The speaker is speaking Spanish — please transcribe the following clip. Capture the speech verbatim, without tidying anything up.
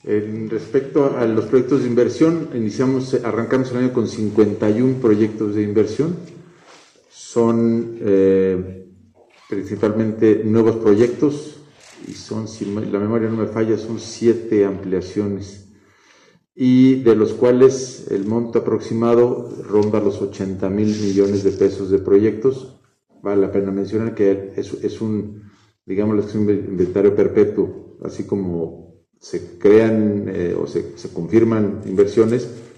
En respecto a los proyectos de inversión, iniciamos, arrancamos el año con cincuenta y uno proyectos de inversión. Son eh, principalmente nuevos proyectos y son, si la memoria no me falla, son siete ampliaciones, y de los cuales el monto aproximado ronda los ochenta mil millones de pesos de proyectos. Vale la pena mencionar que es, es un, digamos, es un inventario perpetuo, así como se crean eh, o se, se confirman inversiones,